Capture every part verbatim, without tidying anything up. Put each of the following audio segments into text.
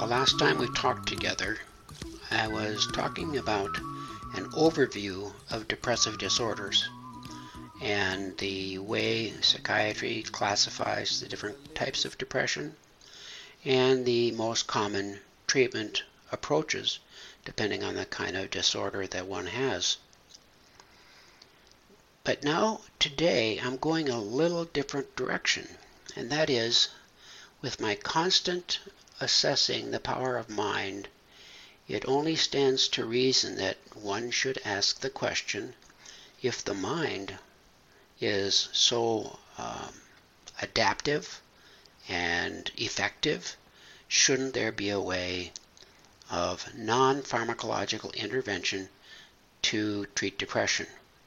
The last time we talked together, I was talking about an overview of depressive disorders and the way psychiatry classifies the different types of depression and the most common treatment approaches depending on the kind of disorder that one has. But now, today, I'm going a little different direction, and that is, with my constant assessing the power of mind, it only stands to reason that one should ask the question, if the mind is so um, adaptive and effective, shouldn't there be a way of non-pharmacological intervention to treat depression?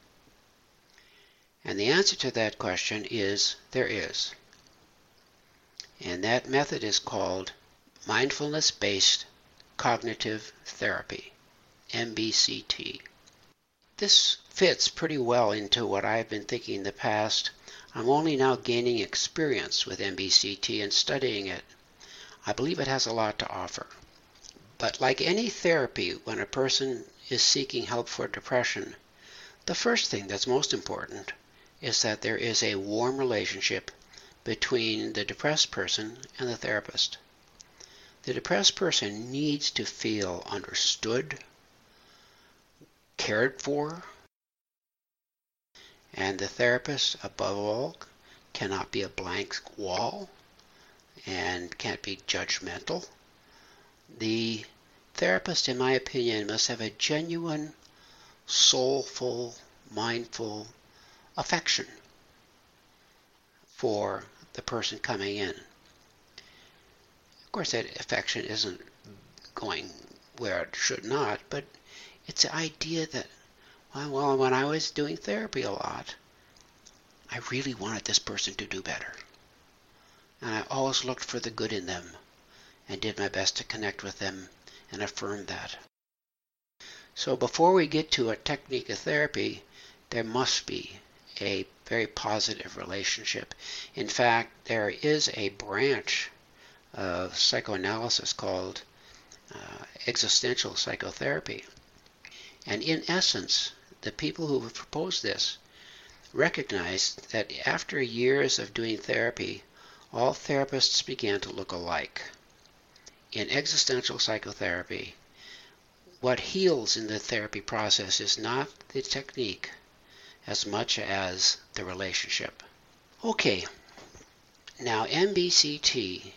And the answer to that question is there is. And that method is called mindfulness-based cognitive therapy, M B C T. This fits pretty well into what I've been thinking in the past. I'm only now gaining experience with M B C T and studying it. I believe it has a lot to offer. But like any therapy, when a person is seeking help for depression, the first thing that's most important is that there is a warm relationship between the depressed person and the therapist. The depressed person needs to feel understood, cared for, and the therapist, above all, cannot be a blank wall and can't be judgmental. The therapist, in my opinion, must have a genuine, soulful, mindful affection for the person coming in. Of course, that affection isn't going where it should not, but it's the idea that, well, when I was doing therapy a lot, I really wanted this person to do better. And I always looked for the good in them and did my best to connect with them and affirm that. So before we get to a technique of therapy, there must be a very positive relationship. In fact, there is a branch of psychoanalysis called uh, existential psychotherapy. And in essence, the people who have proposed this recognize that after years of doing therapy, all therapists began to look alike. In existential psychotherapy, what heals in the therapy process is not the technique as much as the relationship. Okay, now M B C T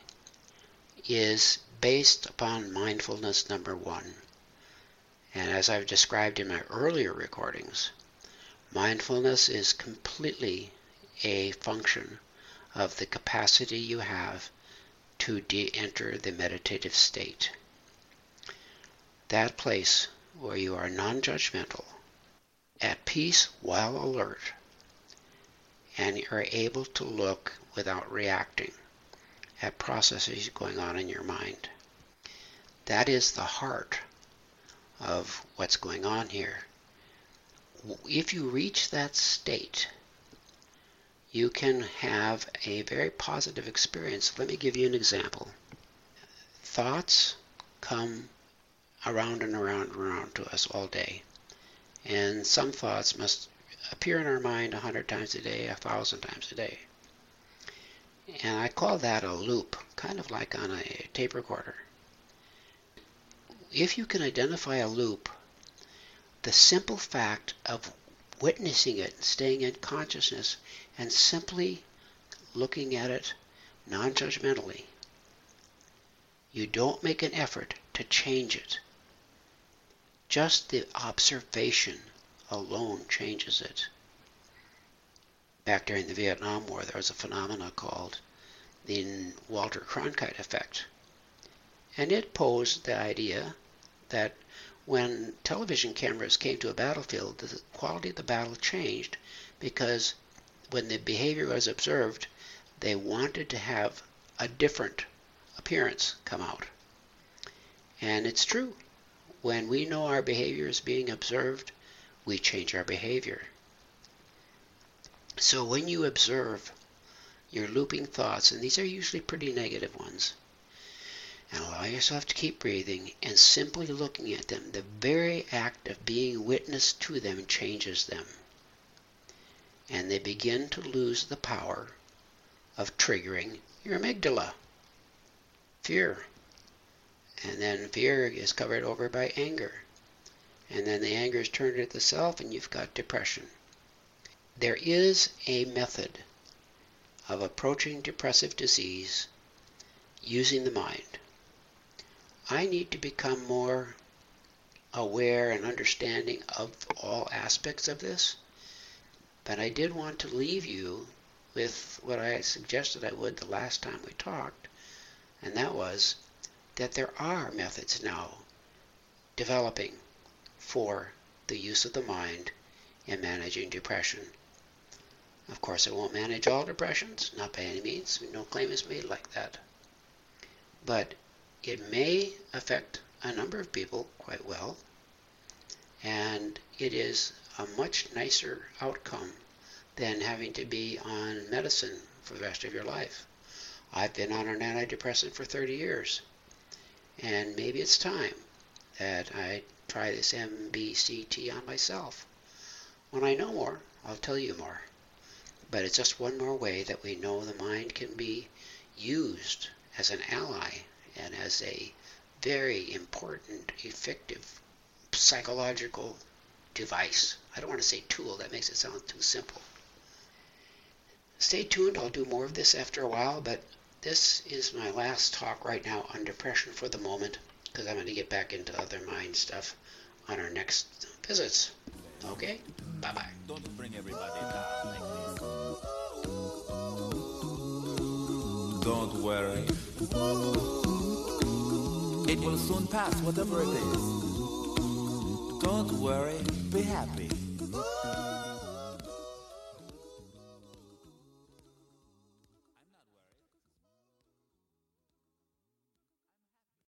is based upon mindfulness number one. And as I've described in my earlier recordings, mindfulness is completely a function of the capacity you have to de-enter the meditative state. That place where you are non-judgmental, at peace while alert, and you are able to look without reacting at processes going on in your mind. That is the heart of what's going on here. If you reach that state, you can have a very positive experience. Let me give you an example. Thoughts come around and around and around to us all day. And some thoughts must appear in our mind a hundred times a day, a thousand times a day. And I call that a loop, kind of like on a tape recorder. If you can identify a loop, the simple fact of witnessing it, staying in consciousness, and simply looking at it non-judgmentally, you don't make an effort to change it. Just the observation alone changes it. Back during the Vietnam War, there was a phenomenon called the Walter Cronkite effect. And it posed the idea that when television cameras came to a battlefield, the quality of the battle changed because when the behavior was observed, they wanted to have a different appearance come out. And it's true. When we know our behavior is being observed, we change our behavior. So when you observe your looping thoughts, and these are usually pretty negative ones, and allow yourself to keep breathing and simply looking at them. The very act of being witness to them changes them. And they begin to lose the power of triggering your amygdala. Fear. And then fear is covered over by anger. And then the anger is turned into the self and you've got depression. There is a method of approaching depressive disease using the mind. I need to become more aware and understanding of all aspects of this, but I did want to leave you with what I suggested I would the last time we talked, and that was that there are methods now developing for the use of the mind in managing depression. Of course, it won't manage all depressions, not by any means. No claim is made like that. But it may affect a number of people quite well, and it is a much nicer outcome than having to be on medicine for the rest of your life. I've been on an antidepressant for thirty years, and maybe it's time that I try this M B C T on myself. When I know more, I'll tell you more. But it's just one more way that we know the mind can be used as an ally and as a very important, effective psychological device. I don't want to say tool, that makes it sound too simple. Stay tuned, I'll do more of this after a while, but this is my last talk right now on depression for the moment, because I'm going to get back into other mind stuff on our next visits. Okay? Bye-bye. Don't bring everybody down like this. Don't worry. It will soon pass, whatever it is. Don't worry, be happy.